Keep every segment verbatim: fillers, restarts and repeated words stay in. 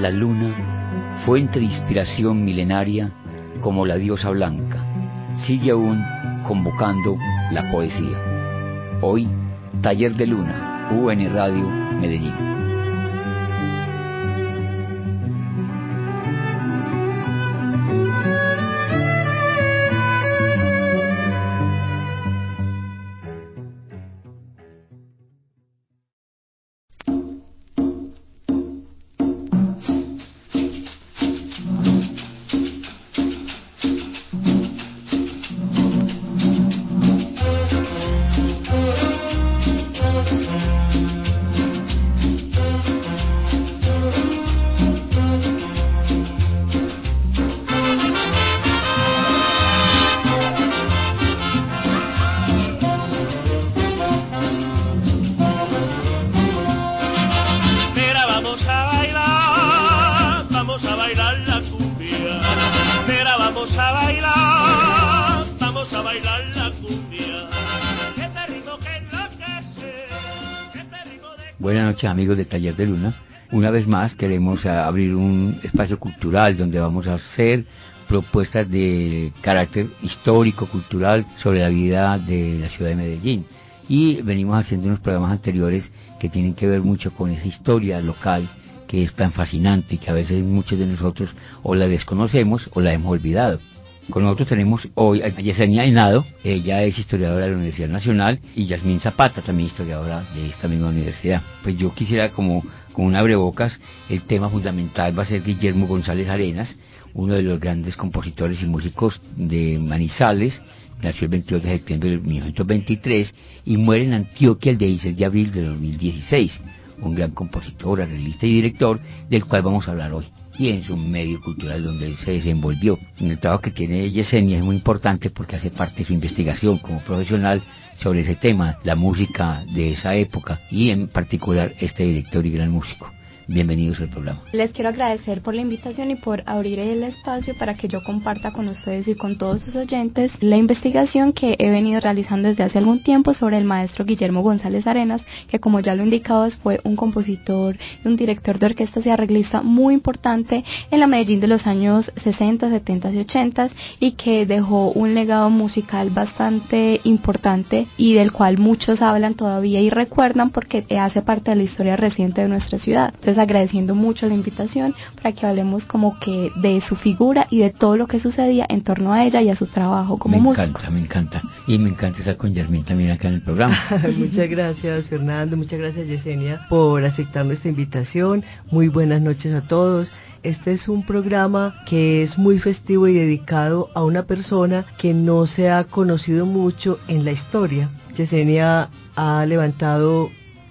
la luna, fuente de inspiración milenaria como la diosa blanca, sigue aún convocando la poesía. Hoy, Taller de Luna, U N Radio, Medellín. Buenas noches, amigos de Taller de Luna. Una vez más queremos abrir un espacio cultural donde vamos a hacer propuestas de carácter histórico, cultural, sobre la vida de la ciudad de Medellín. Y venimos haciendo unos programas anteriores que tienen que ver mucho con esa historia local que es tan fascinante y que a veces muchos de nosotros o la desconocemos o la hemos olvidado. Con nosotros tenemos hoy a Yesenia Henao, ella es historiadora de la Universidad Nacional, y Yasmín Zapata, también historiadora de esta misma universidad. Pues yo quisiera, como con un abrebocas, el tema fundamental va a ser Guillermo González Arenas, uno de los grandes compositores y músicos de Manizales. Nació el veintidós de septiembre de mil novecientos veintitrés y muere en Antioquia el dieciséis de abril de dos mil dieciséis. Un gran compositor, arreglista y director, del cual vamos a hablar hoy, y en su medio cultural donde él se desenvolvió. En el trabajo que tiene Yesenia es muy importante porque hace parte de su investigación como profesional sobre ese tema, la música de esa época, y en particular este director y gran músico. Bienvenidos al programa. Les quiero agradecer por la invitación y por abrir el espacio para que yo comparta con ustedes y con todos sus oyentes la investigación que he venido realizando desde hace algún tiempo sobre el maestro Guillermo González Arenas, que, como ya lo indicado, fue un compositor y un director de orquestas y arreglista muy importante en la Medellín de los años sesenta, setenta y ochenta, y que dejó un legado musical bastante importante y del cual muchos hablan todavía y recuerdan porque hace parte de la historia reciente de nuestra ciudad. Entonces, agradeciendo mucho la invitación para que hablemos como que de su figura y de todo lo que sucedía en torno a ella y a su trabajo como músico. Me encanta, me encanta. Y me encanta estar con Yasmín también acá en el programa. Muchas gracias, Fernando. Muchas gracias, Yesenia, por aceptar nuestra invitación. Muy buenas noches a todos. Este es un programa que es muy festivo y dedicado a una persona que no se ha conocido mucho en la historia. Yesenia ha levantado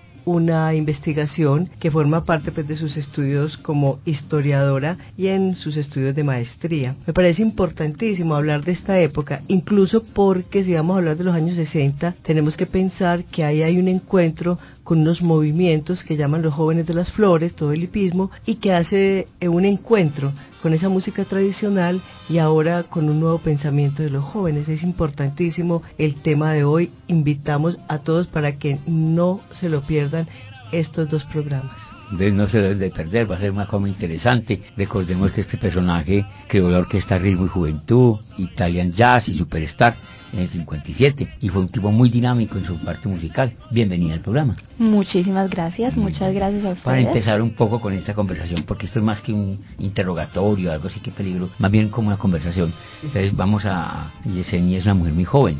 una investigación que forma parte, pues, de sus estudios como historiadora y en sus estudios de maestría. Me parece importantísimo hablar de esta época, incluso porque si vamos a hablar de los años sesenta, tenemos que pensar que ahí hay un encuentro con unos movimientos que llaman los jóvenes de las flores, todo el hipismo, y que hace un encuentro con esa música tradicional y ahora con un nuevo pensamiento de los jóvenes. Es importantísimo el tema de hoy. Invitamos a todos para que no se lo pierdan estos dos programas. No se debe de perder, va a ser una cosa interesante. Recordemos que este personaje creó la orquesta Ritmo y Juventud, Italian Jazz y Superstar en el cincuenta y siete, y fue un tipo muy dinámico en su parte musical. Bienvenida al programa. Muchísimas gracias, muchas gracias a ustedes. Para empezar un poco con esta conversación, porque esto es más que un interrogatorio, algo así, que peligro, más bien como una conversación. Entonces vamos a... Yesenia es una mujer muy joven,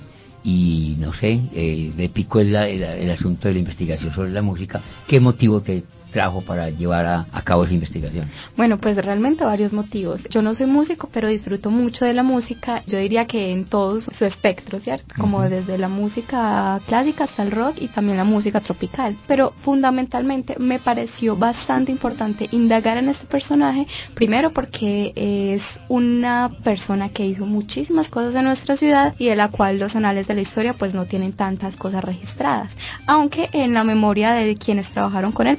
y no sé, eh, le picó el, el, el asunto de la investigación sobre la música. ¿Qué motivo te trajo para llevar a, a cabo esa investigación? Bueno, pues realmente varios motivos. Yo no soy músico, pero disfruto mucho de la música. Yo diría que en todo su espectro, ¿cierto? Como uh-huh. desde la música clásica hasta el rock y también la música tropical. Pero fundamentalmente me pareció bastante importante indagar en este personaje, primero porque es una persona que hizo muchísimas cosas en nuestra ciudad y de la cual los anales de la historia pues no tienen tantas cosas registradas. Aunque en la memoria de quienes trabajaron con él, pues obviamente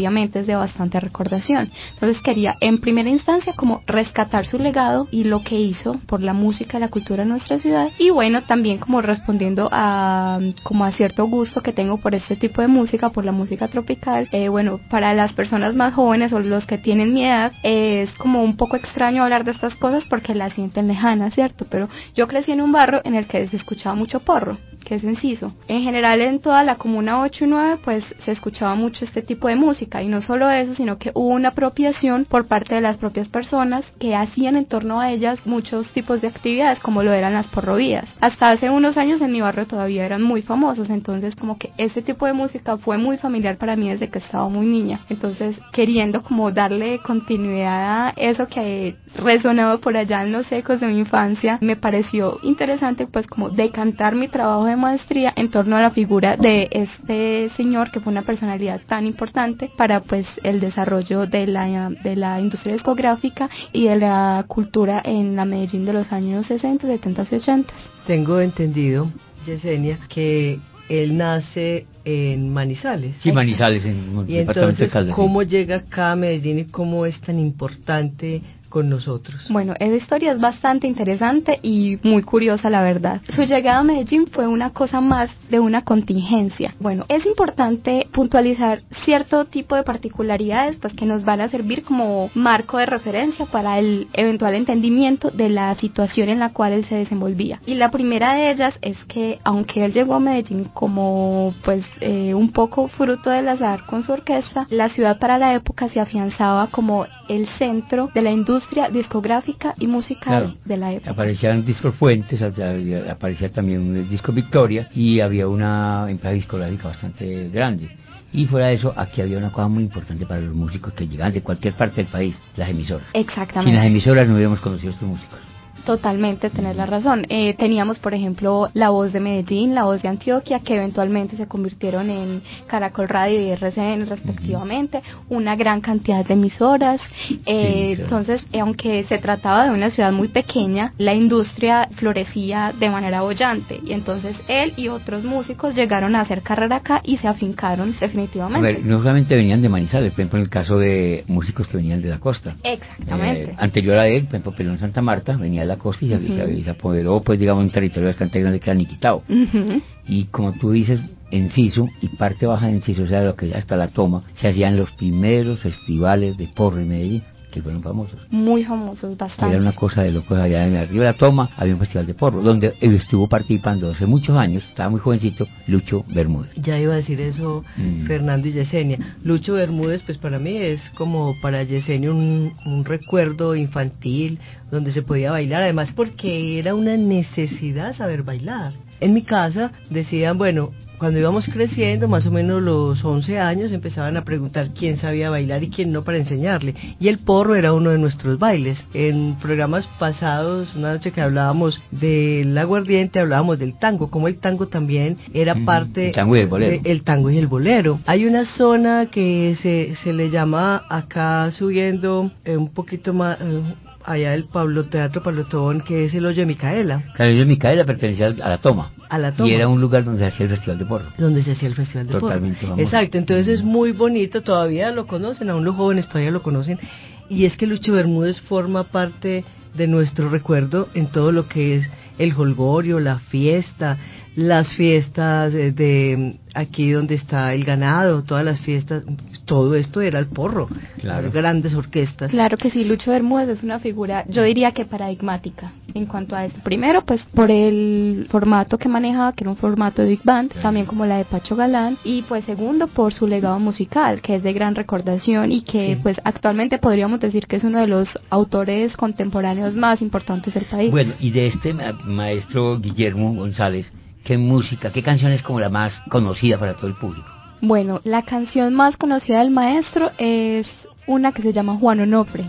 obviamente es de bastante recordación. Entonces quería en primera instancia como rescatar su legado y lo que hizo por la música y la cultura de nuestra ciudad, y bueno, también como respondiendo a como a cierto gusto que tengo por este tipo de música, por la música tropical. Eh, bueno, para las personas más jóvenes o los que tienen mi edad, eh, es como un poco extraño hablar de estas cosas porque las sienten lejanas, ¿cierto? Pero yo crecí en un barrio en el que se escuchaba mucho porro, que es Enciso. En general en toda la comuna ocho y nueve pues se escuchaba mucho este tipo de música, y no solo eso, sino que hubo una apropiación por parte de las propias personas que hacían en torno a ellas muchos tipos de actividades, como lo eran las porrovías. Hasta hace unos años en mi barrio todavía eran muy famosos, entonces como que este tipo de música fue muy familiar para mí desde que estaba muy niña. Entonces, queriendo como darle continuidad a eso que resonaba por allá en los ecos de mi infancia, me pareció interesante pues como decantar mi trabajo de maestría en torno a la figura de este señor que fue una personalidad tan importante para pues el desarrollo de la de la industria discográfica y de la cultura en la Medellín de los años sesenta, setenta y ochenta. Tengo entendido, Yesenia, que él nace en Manizales. Sí, Manizales, en el y departamento entonces, de Caldas. ¿cómo llega acá a Medellín y cómo es tan importante con nosotros? Bueno, esa historia es bastante interesante y muy curiosa, la verdad. Su llegada a Medellín fue una cosa más de una contingencia. Bueno, es importante puntualizar cierto tipo de particularidades pues que nos van a servir como marco de referencia para el eventual entendimiento de la situación en la cual él se desenvolvía. Y la primera de ellas es que aunque él llegó a Medellín como pues eh, un poco fruto del azar con su orquesta, la ciudad para la época se afianzaba como el centro de la industria discográfica y musical, claro, de la época. Aparecían discos Fuentes, aparecía también un disco Victoria y había una empresa discográfica bastante grande. Y fuera de eso, aquí había una cosa muy importante para los músicos que llegaban de cualquier parte del país, las emisoras. Exactamente. Sin las emisoras no hubiéramos conocido a estos músicos. Totalmente, tenés la razón. Eh, teníamos, por ejemplo, La Voz de Medellín, La Voz de Antioquia, que eventualmente se convirtieron en Caracol Radio y R C N respectivamente, uh-huh. Una gran cantidad de emisoras. Eh, sí, claro. Entonces, eh, aunque se trataba de una ciudad muy pequeña, la industria florecía de manera boyante, y entonces él y otros músicos llegaron a hacer carrera acá y se afincaron definitivamente. A ver, no solamente venían de Manizales, por ejemplo, en el caso de músicos que venían de la costa. Exactamente. Eh, anterior a él, por ejemplo, Pelón Santa Marta venía de la costa y se, uh-huh. se, se apoderó, pues digamos, un territorio bastante grande que era Niquitao. Uh-huh. Y como tú dices, Enciso y parte baja de Enciso, o sea, lo que hasta la Toma, se hacían los primeros festivales de porro en Medellín, que fueron famosos. Muy famosos, bastante. Era una cosa de locos. Allá en arriba de la Toma había un festival de porro, donde él estuvo participando hace muchos años, estaba muy jovencito, Lucho Bermúdez. Ya iba a decir eso, mm. Fernando y Yesenia. Lucho Bermúdez, pues para mí es como para Yesenia un, un recuerdo infantil, donde se podía bailar, además porque era una necesidad saber bailar. En mi casa decían, bueno, cuando íbamos creciendo, más o menos los once años, empezaban a preguntar quién sabía bailar y quién no para enseñarle. Y el porro era uno de nuestros bailes. En programas pasados, una noche que hablábamos del aguardiente, hablábamos del tango, como el tango también era mm, parte... El tango y el bolero. De, el tango y el bolero. Hay una zona que se, se le llama acá subiendo eh, un poquito más... Eh, allá el Pablo Teatro Pablo Tobón, que es el Hoyo de Micaela. Claro, el Hoyo de Micaela pertenecía a la Toma. A la Toma. Y era un lugar donde se hacía el Festival de Porro. Donde se hacía el Festival de Totalmente Porro. Totalmente famoso. Exacto, entonces es muy bonito, todavía lo conocen, aún los jóvenes todavía lo conocen. Y es que Lucho Bermúdez forma parte de nuestro recuerdo en todo lo que es el jolgorio, la fiesta, las fiestas de, de aquí donde está el ganado, todas las fiestas, todo esto era el porro, claro. Las grandes orquestas. Claro que sí, Lucho Bermúdez es una figura, yo diría que paradigmática en cuanto a esto. Primero, pues por el formato que manejaba, que era un formato de Big Band, claro. También como la de Pacho Galán, y pues segundo, por su legado musical, que es de gran recordación y que sí. Pues actualmente podríamos decir que es uno de los autores contemporáneos más importantes del país. Bueno, y de este ma- maestro Guillermo González, ¿qué música, qué canción es como la más conocida para todo el público? Bueno, la canción más conocida del maestro es una que se llama Juan Onofre.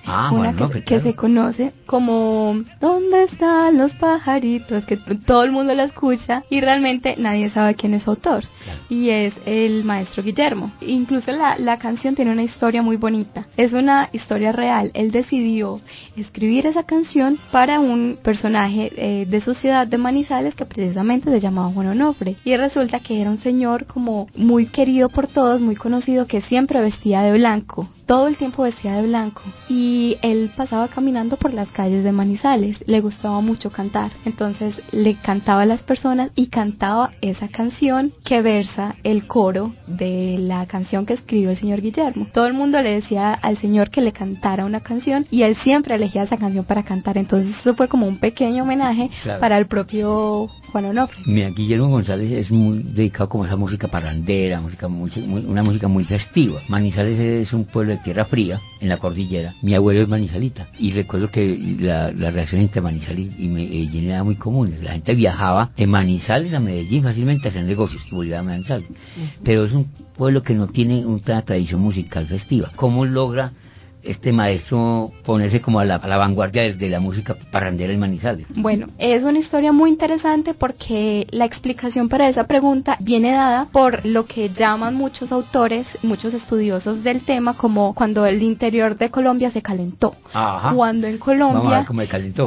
Ah, una Juan que, Onofre, que claro. se conoce como ¿Dónde están los pajaritos? Que t- todo el mundo la escucha y realmente nadie sabe quién es su autor. Claro. Y es el maestro Guillermo. Incluso la, la canción tiene una historia muy bonita. Es una historia real. Él decidió escribir esa canción para un personaje eh, de su ciudad de Manizales que precisamente se llamaba Juan Onofre. Y resulta que era un señor como muy querido por todos, muy conocido, que siempre vestía de blanco. Todo el tiempo vestía de blanco y él pasaba caminando por las calles de Manizales, le gustaba mucho cantar, entonces le cantaba a las personas y cantaba esa canción que versa el coro de la canción que escribió el señor Guillermo. Todo el mundo le decía al señor que le cantara una canción y él siempre elegía esa canción para cantar, entonces eso fue como un pequeño homenaje Claro. para el propio Juan Onofre. Mira, Guillermo González es muy dedicado como a esa música parrandera, música muy, muy- una música muy festiva. Manizales es un pueblo de tierra fría, en la cordillera. Mi abuelo es manizalita y recuerdo que la, la relación entre Manizales y Medellín era muy común. La gente viajaba de Manizales a Medellín fácilmente a hacer negocios y volvía a Manizales. Pero es un pueblo que no tiene una tradición musical festiva. ¿Cómo logra este maestro ponerse como a la, a la vanguardia de, de la música parrandera en Manizales? Bueno, es una historia muy interesante porque la explicación para esa pregunta viene dada por lo que llaman muchos autores, muchos estudiosos del tema, como cuando el interior de Colombia se calentó. Ajá. Cuando en Vamos a Colombia... ver cómo le calentó.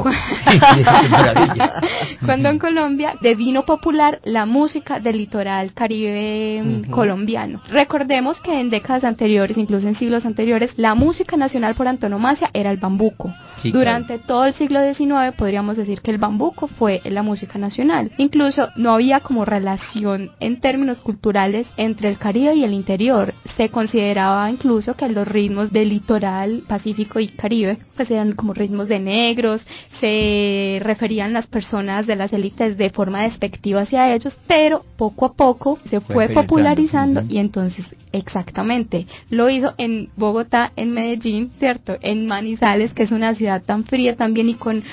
Qué maravilla. Cuando en Colombia devino popular la música del litoral caribe mm, Ujú. colombiano. Recordemos que en décadas anteriores, incluso en siglos anteriores, la música nacional por antonomasia era el bambuco. Sí, Durante todo el siglo diecinueve podríamos decir que el bambuco fue la música nacional. Incluso no había como relación en términos culturales entre el Caribe y el interior. Se consideraba incluso que los ritmos del litoral Pacífico y Caribe pues eran como ritmos de negros, se referían las personas de las élites de forma despectiva hacia ellos, pero poco a poco se Fue fue penetrando. popularizando Ujú. y entonces exactamente lo hizo en Bogotá, en Medellín, cierto, en Manizales, que es una ciudad tan fría también y con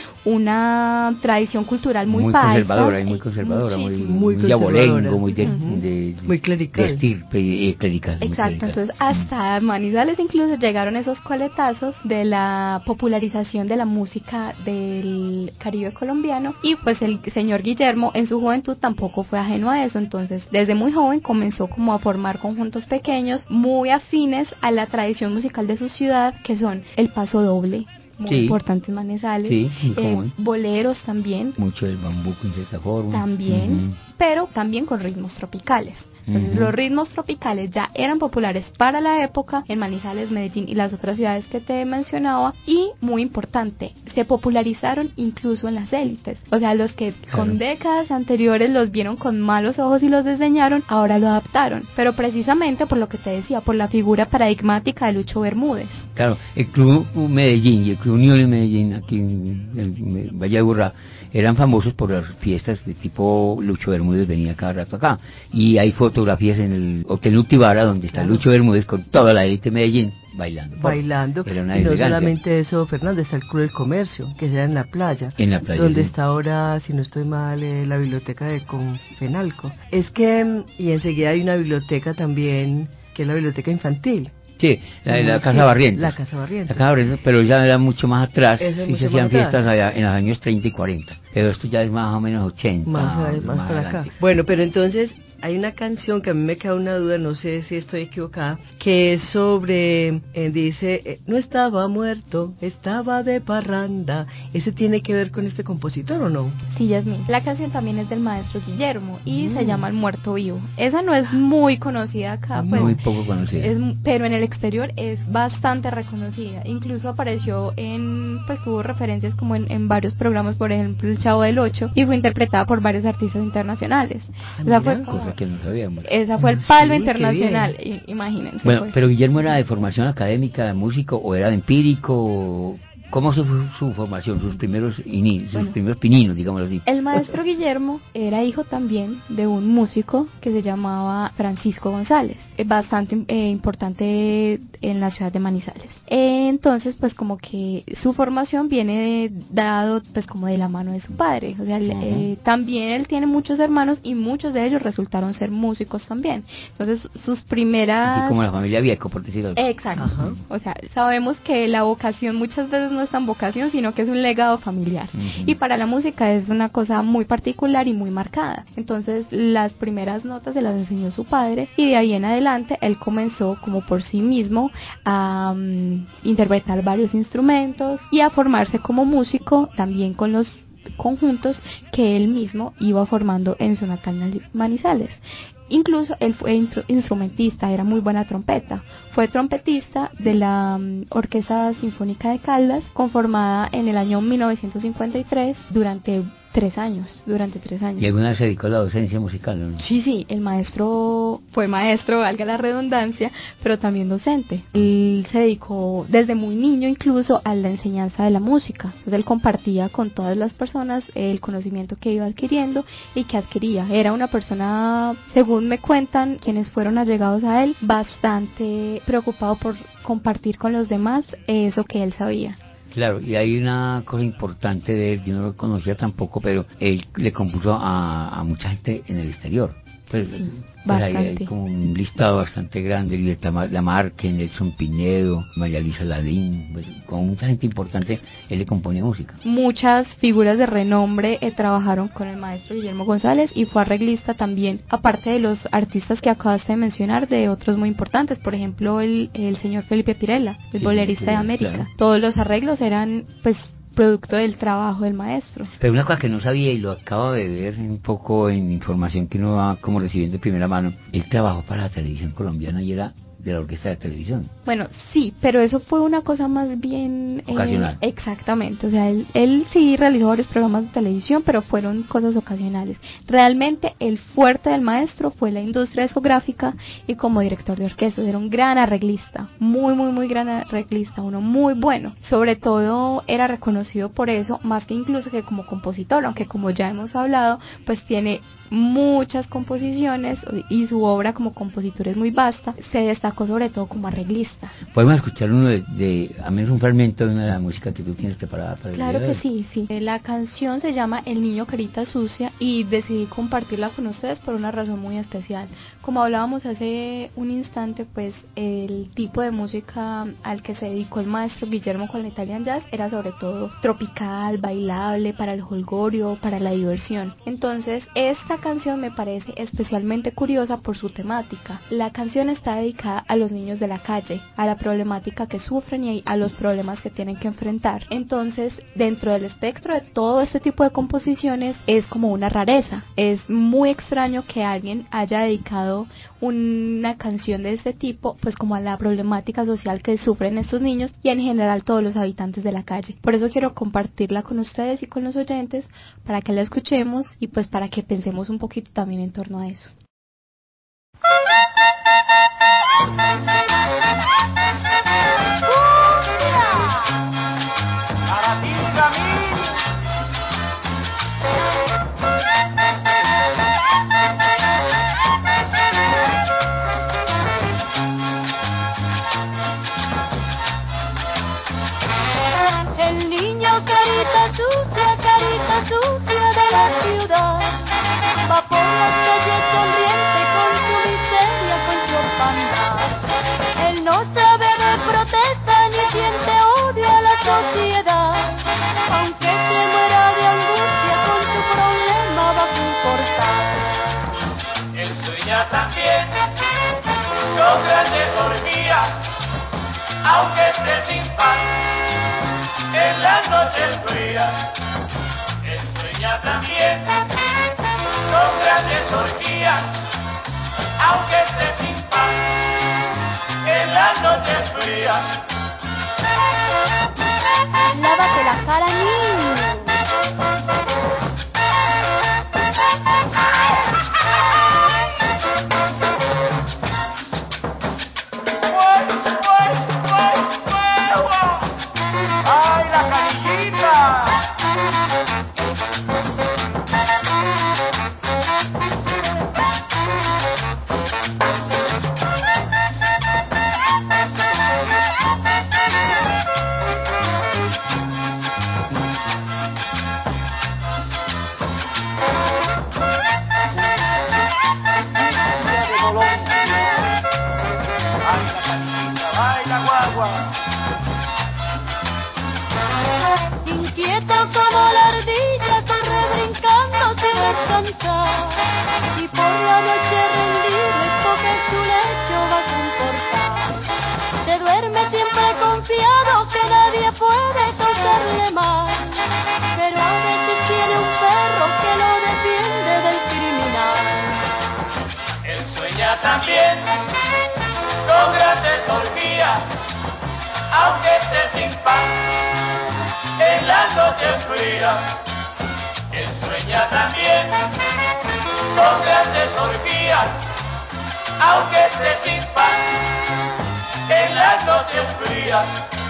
una tradición cultural muy, Muy paisa, conservadora y muy eh, conservadora, muy, muchísimo. muy muy abolengo, conservadora. muy de, Ujú. de- Muy clerical. de estirpe y clerical. muy Exacto, clerical. entonces hasta Manizales incluso llegaron esos coletazos de la popularización de la música del Caribe colombiano y pues el señor Guillermo en su juventud tampoco fue ajeno a eso, entonces desde muy joven comenzó como a formar conjuntos pequeños muy afines a la tradición musical de su ciudad, que son el paso doble, muy Sí. importante en Manizales, Sí, muy eh, común. boleros también, Mucho del bambuco en cierta forma. también, Ujú. pero también con ritmos tropicales. Entonces, Ujú. los ritmos tropicales ya eran populares para la época en Manizales, Medellín y las otras ciudades que te mencionaba, y muy importante, se popularizaron incluso en las élites. O sea, los que Claro. con décadas anteriores los vieron con malos ojos y los desdeñaron, ahora lo adaptaron, pero precisamente por lo que te decía, por la figura paradigmática de Lucho Bermúdez. Claro, el Club Medellín y el Club Unión en Medellín, aquí en el Valle de Burra, eran famosos por las fiestas de tipo Lucho Bermúdez venía cada rato acá. Y hay fotografías en el Hotel Utibara donde está Claro. Lucho Bermúdez con toda la élite de Medellín bailando. Bailando. Era una Y no elegancia. solamente eso, Fernando, está el Club del Comercio, que será en la playa. En la playa, Donde sí. está ahora, si no estoy mal, eh, la biblioteca de Confenalco. Es que, mm, y enseguida hay una biblioteca también, que es la biblioteca infantil. Sí, la, la Sí, Casa Barrientos. La Casa Barrientos. La Casa Barrientos, pero ya era mucho más atrás, Esa es sí mucho se hacían más atrás. fiestas allá en los años treinta y cuarenta. Pero esto ya es más o menos ochenta. Más, a- más para acá. adelante. Bueno, pero entonces hay una canción que a mí me queda una duda, no sé si estoy equivocada, que es sobre, eh, dice, eh, no estaba muerto, estaba de parranda. ¿Ese tiene que ver con este compositor o no? Sí, Yasmín. La canción también es del maestro Guillermo y Mm. se llama El Muerto Vivo. Esa no es muy conocida acá, pues, Muy poco conocida. es, pero en el exterior es bastante reconocida. Incluso apareció en, pues tuvo referencias como en, en varios programas, por ejemplo El Chavo del Ocho, y fue interpretada por varios artistas internacionales. Ah, Esa mira, fue como- Cosa que no sabíamos. esa fue el Ah, palo sí, internacional, qué i- imagínense. Bueno, pues. pero Guillermo era de formación académica, de músico, o era de empírico, o ¿Cómo su, su formación, sus primeros ini, sus Bueno, primeros pininos, digámoslo así? El maestro Guillermo era hijo también de un músico que se llamaba Francisco González, eh, bastante eh, importante en la ciudad de Manizales. Eh, entonces, pues como que su formación viene de- dado pues como de la mano de su padre. O sea, él, Ujú. eh, también él tiene muchos hermanos y muchos de ellos resultaron ser músicos también. Entonces, sus primeras... Así como la familia Vieco, por decirlo así. Exacto. Ajá. O sea, sabemos que la vocación muchas veces no es tan vocación, sino que es un legado familiar. Ujú. Y para la música es una cosa muy particular y muy marcada. Entonces, las primeras notas se las enseñó su padre y de ahí en adelante él comenzó como por sí mismo a um, interpretar varios instrumentos y a formarse como músico también con los conjuntos que él mismo iba formando en su natal Manizales. Incluso él fue instru- instrumentista, era muy buena trompeta. Fue trompetista de la um, Orquesta Sinfónica de Caldas, conformada en el año mil novecientos cincuenta y tres durante tres años, durante tres años. ¿Y alguna vez se dedicó a la docencia musical, no? Sí, sí, el maestro fue maestro, valga la redundancia, pero también docente. Él se dedicó desde muy niño incluso a la enseñanza de la música. Entonces él compartía con todas las personas el conocimiento que iba adquiriendo y que adquiría. Era una persona, según me cuentan quienes fueron allegados a él, bastante preocupado por compartir con los demás eso que él sabía. Claro, y hay una cosa importante de él, yo no lo conocía tampoco, pero él le compuso a, a mucha gente en el exterior. Pues, Sí, pues ahí hay bastante. como un listado bastante grande, Libertad Lamarque, Nelson Pinedo, María Luisa Ladín, pues, con mucha gente importante, él le componía música. Muchas figuras de renombre eh, trabajaron con el maestro Guillermo González y fue arreglista también, aparte de los artistas que acabaste de mencionar, de otros muy importantes, por ejemplo el, el señor Felipe Pirela, el Sí, bolerista Pirela, de América. claro. Todos los arreglos eran pues producto del trabajo del maestro. Pero una cosa que no sabía y lo acabo de ver un poco en información que uno va como recibiendo de primera mano, él trabajó para la televisión colombiana y era de la orquesta de televisión. Bueno, sí, pero eso fue una cosa más bien... eh, Ocasional. exactamente, o sea, él, él sí realizó varios programas de televisión, pero fueron cosas ocasionales. Realmente el fuerte del maestro fue la industria discográfica y como director de orquestas, era un gran arreglista, muy, muy, muy gran arreglista, uno muy bueno. Sobre todo era reconocido por eso, más que incluso que como compositor, aunque como ya hemos hablado, pues tiene muchas composiciones y su obra como compositor es muy vasta. Se destacó sobre todo como arreglista. Podemos escuchar uno de, de, a menos un fragmento de una de la música que tú tienes preparada para el Claro día de que hoy. sí, sí. La canción se llama El niño carita sucia y decidí compartirla con ustedes por una razón muy especial. Como hablábamos hace un instante, pues el tipo de música al que se dedicó el maestro Guillermo con el Italian Jazz era sobre todo tropical, bailable, para el jolgorio, para la diversión. Entonces, esta canción me parece especialmente curiosa por su temática. La canción está dedicada a los niños de la calle, a la problemática que sufren y a los problemas que tienen que enfrentar. Entonces, dentro del espectro de todo este tipo de composiciones, es como una rareza. Es muy extraño que alguien haya dedicado una canción de este tipo, pues como a la problemática social que sufren estos niños y en general todos los habitantes de la calle. Por eso quiero compartirla con ustedes y con los oyentes, para que la escuchemos y pues para que pensemos un poquito también en torno a eso. Para ti, Camil. El niño carita sucia, carita sucia de la ciudad, va por las calles sonriente con su miseria, con su orfandad. Él no sabe de protesta ni siente odio a la sociedad, aunque se muera de angustia con su problema va a comportar. Él sueña también con grandes orgías, aunque esté sin paz en las noches frías. Él sueña también con grandes orgías, aunque esté sin paz en las noches frías. Lávate la cara, niño. ¡Ay, la también, con grandes orgías, aunque esté sin pan, en las noches frías. Él sueña también, con grandes orgías, aunque esté sin pan, en las noches frías.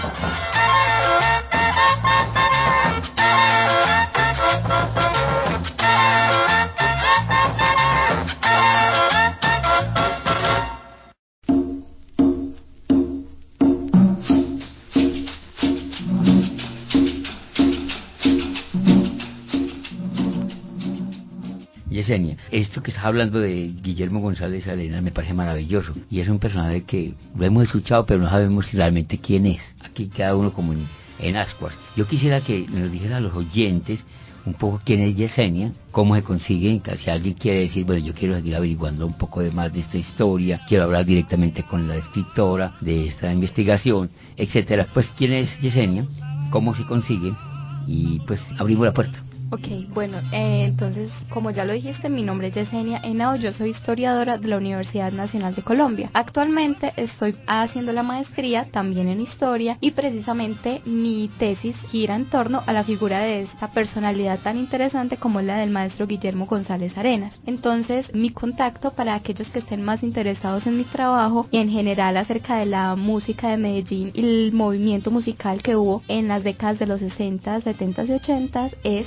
Yesenia, esto que estás hablando de Guillermo González Arenas me parece maravilloso y es un personaje que lo hemos escuchado pero no sabemos si realmente quién es. Aquí cada uno como en, en ascuas. Yo quisiera que nos dijeran a los oyentes un poco quién es Yesenia, cómo se consigue, si alguien quiere decir, bueno, yo quiero seguir averiguando un poco de más de esta historia, quiero hablar directamente con la escritora de esta investigación, etcétera. Pues quién es Yesenia, cómo se consigue y pues abrimos la puerta. Ok, bueno, eh, entonces, como ya lo dijiste, mi nombre es Yesenia Henao, yo soy historiadora de la Universidad Nacional de Colombia. Actualmente estoy haciendo la maestría también en historia y precisamente mi tesis gira en torno a la figura de esta personalidad tan interesante como es la del maestro Guillermo González Arenas. Entonces, mi contacto para aquellos que estén más interesados en mi trabajo y en general acerca de la música de Medellín y el movimiento musical que hubo en las décadas de los sesenta, setenta y ochenta es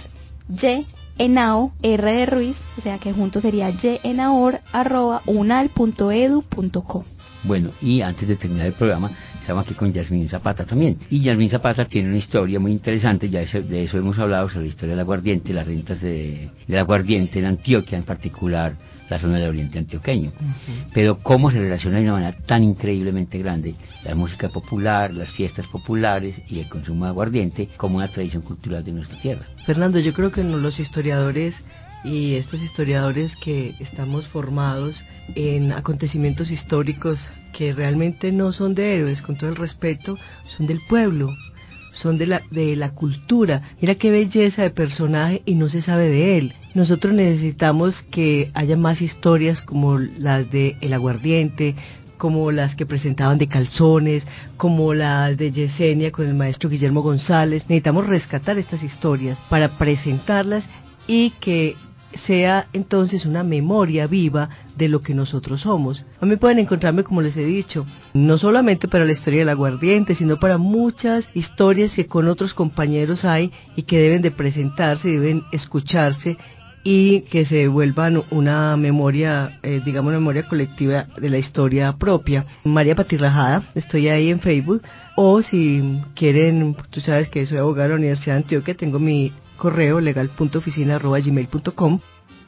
Y Henao, R de Ruiz, o sea que junto sería yehenaor arroba unal punto edu punto co. Bueno, y antes de terminar el programa, estamos aquí con Yasmín Zapata también. Y Yasmín Zapata tiene una historia muy interesante, ya eso, de eso hemos hablado, sobre la historia del aguardiente, las rentas de, del aguardiente en Antioquia, en particular la zona del oriente antioqueño. Uh-huh. Pero cómo se relaciona de una manera tan increíblemente grande la música popular, las fiestas populares y el consumo de aguardiente como una tradición cultural de nuestra tierra. Fernando, yo creo que los historiadores y estos historiadores que estamos formados en acontecimientos históricos que realmente no son de héroes, con todo el respeto, son del pueblo, son de la, de la cultura. Mira qué belleza de personaje y no se sabe de él. Nosotros necesitamos que haya más historias como las de El Aguardiente, como las que presentaban de Calzones, como las de Yesenia con el maestro Guillermo González. Necesitamos rescatar estas historias para presentarlas y que sea entonces una memoria viva de lo que nosotros somos. A mí pueden encontrarme, como les he dicho, no solamente para la historia del aguardiente, sino para muchas historias que con otros compañeros hay y que deben de presentarse, deben escucharse y que se vuelvan una memoria, eh, digamos, una memoria colectiva de la historia propia. María Patirrajada, estoy ahí en Facebook, o si quieren, tú sabes que soy abogada de la Universidad de Antioquia, tengo mi correo legal punto oficina arroba gmail punto com,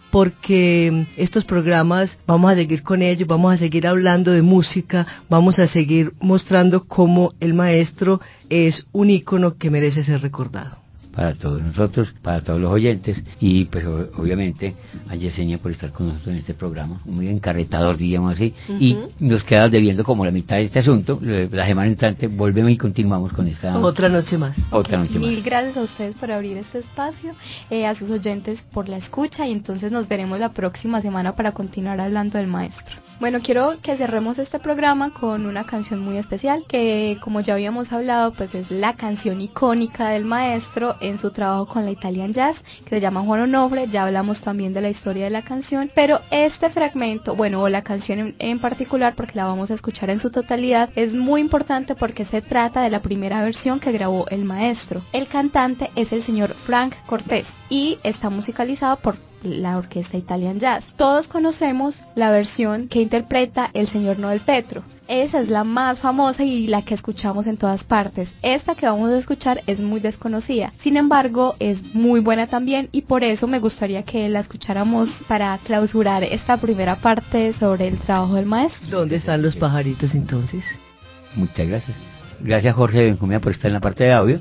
porque estos programas vamos a seguir con ellos, vamos a seguir hablando de música, vamos a seguir mostrando cómo el maestro es un ícono que merece ser recordado. Para todos nosotros, para todos los oyentes y pues obviamente a Yesenia por estar con nosotros en este programa, muy encarretador diríamos así, uh-huh. Y nos queda debiendo como la mitad de este asunto. La semana entrante volvemos y continuamos con esta otra noche más otra noche Mil más. gracias a ustedes por abrir este espacio, eh, a sus oyentes por la escucha y entonces nos veremos la próxima semana para continuar hablando del maestro. Bueno, quiero que cerremos este programa con una canción muy especial que, como ya habíamos hablado, pues es la canción icónica del maestro en su trabajo con la Italian Jazz, que se llama Juan Onofre. Ya hablamos también de la historia de la canción, pero este fragmento, bueno, o la canción en, en particular, porque la vamos a escuchar en su totalidad, es muy importante porque se trata de la primera versión que grabó el maestro. El cantante es el señor Frank Cortés y está musicalizado por la orquesta Italian Jazz. Todos conocemos la versión que interpreta el señor Noel Petro. Esa es la más famosa y la que escuchamos en todas partes. Esta que vamos a escuchar es muy desconocida. Sin embargo, es muy buena también y por eso me gustaría que la escucháramos para clausurar esta primera parte sobre el trabajo del maestro. ¿Dónde están los pajaritos entonces? Muchas gracias. Gracias Jorge Benjumea por estar en la parte de audio.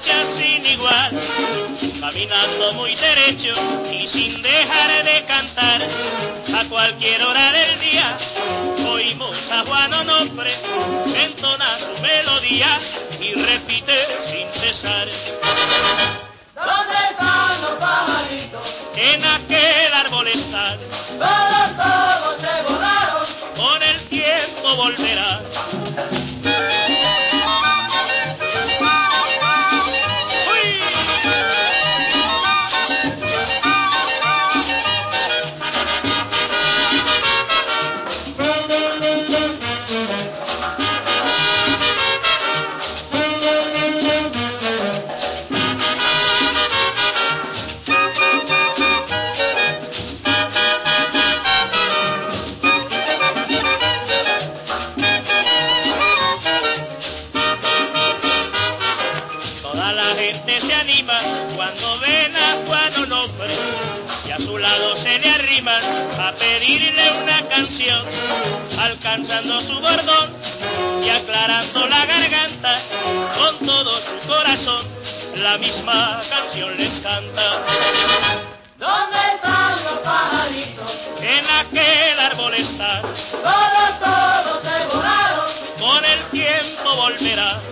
marcha sin igual, caminando muy derecho y sin dejar de cantar. A cualquier hora del día oímos a Juan Onofre entonar su melodía y repite sin cesar. ¿Dónde están los pajaritos? En aquel árbol están, Todos, todos se volaron. con el tiempo volverán. Cuando ven a Juan Onofre y a su lado se le arriman a pedirle una canción, alcanzando su bordón y aclarando la garganta, con todo su corazón la misma canción les canta. ¿Dónde están los pajaritos? En aquel árbol están, Todos, todos se volaron. con el tiempo volverán.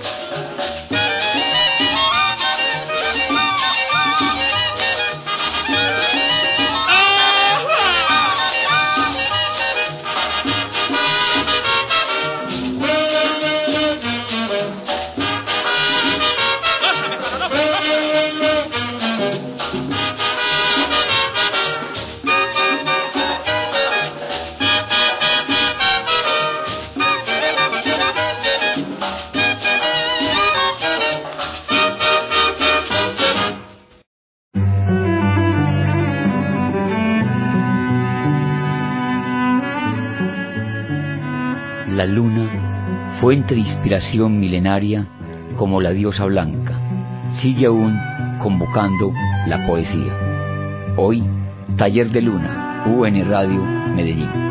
La luna, fuente de inspiración milenaria como la diosa blanca, sigue aún convocando la poesía. Hoy, Taller de Luna, U N Radio, Medellín.